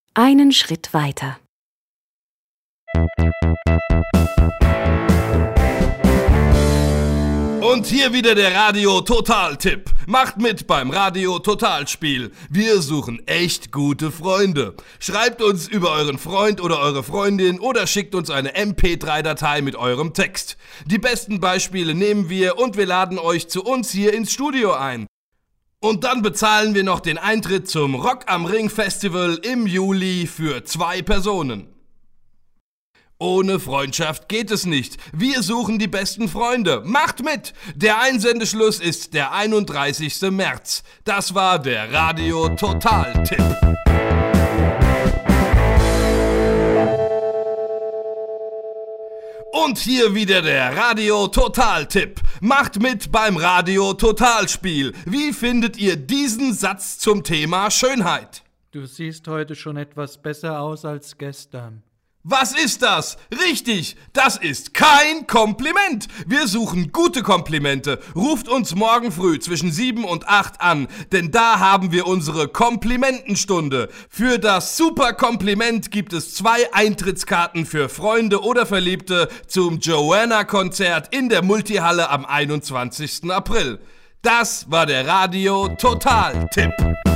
Einen Schritt weiter. Und hier wieder der Radio-Total-Tipp. Macht mit beim Radio-Total-Spiel. Wir suchen echt gute Freunde. Schreibt uns über euren Freund oder eure Freundin oder schickt uns eine MP3-Datei mit eurem Text. Die besten Beispiele nehmen wir und wir laden euch zu uns hier ins Studio ein. Und dann bezahlen wir noch den Eintritt zum Rock am Ring Festival im Juli für 2 Personen. Ohne Freundschaft geht es nicht. Wir suchen die besten Freunde. Macht mit! Der Einsendeschluss ist der 31. März. Das war der Radio-Total-Tipp. Und hier wieder der Radio-Total-Tipp. Macht mit beim Radio-Total-Spiel. Wie findet ihr diesen Satz zum Thema Schönheit? Du siehst heute schon etwas besser aus als gestern. Was ist das? Richtig, das ist kein Kompliment. Wir suchen gute Komplimente. Ruft uns morgen früh zwischen 7 und 8 an, denn da haben wir unsere Komplimentenstunde. Für das super Kompliment gibt es 2 Eintrittskarten für Freunde oder Verliebte zum Joanna-Konzert in der Multihalle am 21. April. Das war der Radio-Total-Tipp.